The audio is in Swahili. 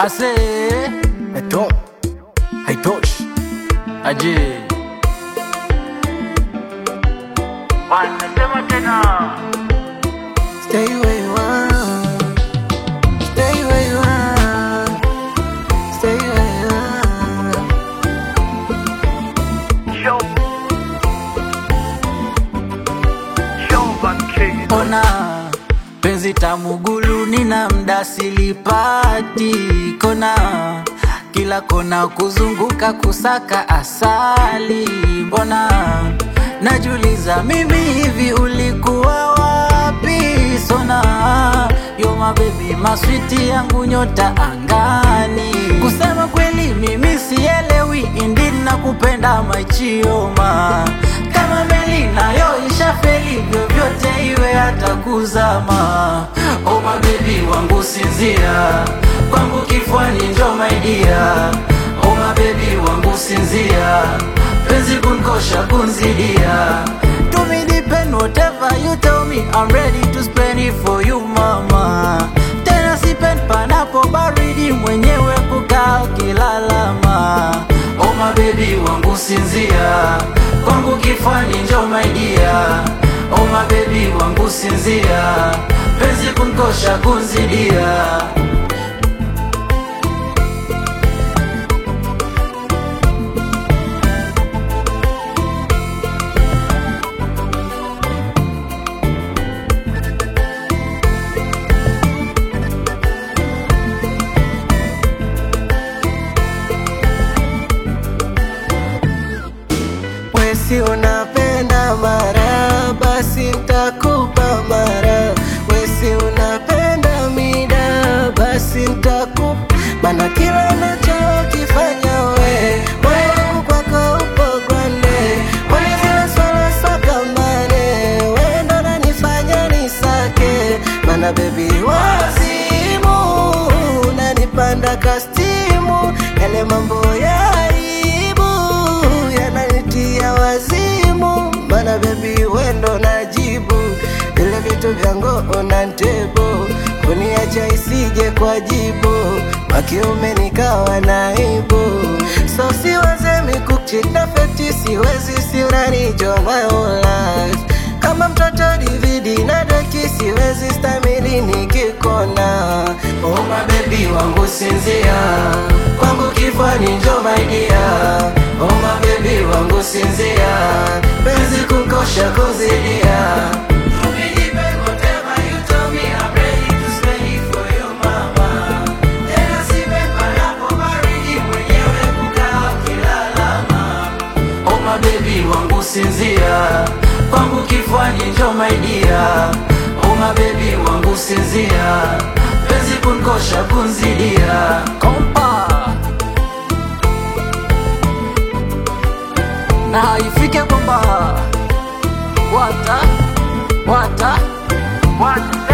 Ase Eto haitoshi aje wanasema tena stay where you are, stay where you are, stay where you are. ona penzi tamugulu nina mdasili pati kona kila kona kuzunguka kusaka asali mbona najuliza mimi hivi ulikuwa wapi sona yo my baby maswiti yangu nyota angani kusema kweli mimi sielewi indeed nakupenda machioma kama meli nayo ishafeli vyovyote iwe hata kuzama oh my baby wangu sinzia kwangu kifwani njo my dear oh my baby wangu sinzia penzi kunkosha kunzidia to me depend whatever you tell me I'm ready to spend it for you mama tena sipen panapo baridi mwenyewe kukaa ukilalama oh my baby wangu sinzia kwangu kifani njo my dear oh my baby wangu sinzia penzi kunkosha kunzidia Wesi unapenda mara, basi nitakupa mara. Wesi unapenda mida, basi nitakupa. Mana kila unachokifanya we, moyo wangu kwako upo gwande. Wale zile swala sakamane, we ndo unanifanya nisake. Mana baby wazimu, unanipanda kastimu. Yale mambo ya aibu, yananitia wazimu. Mana baby wendo najibu, vile vitu vyangu unantebo. Kuniacha isije kwa jibu, wakiume nikawa naibu. So siwaze mikuchita feti, siwezi si unanijua my whole life. Kama mtoto DVD na deki, siwezi stamili nikikona. oh my baby wangu sinzia kwangu kifani njo my dear oh my baby wangu sinzia penzi kunkosha kuzidia baby wangu sinzia kwangu kifwani njo my dear oh my baby wangu sinzia penzi kunkosha kunzidia kompa na ifike kwamba wata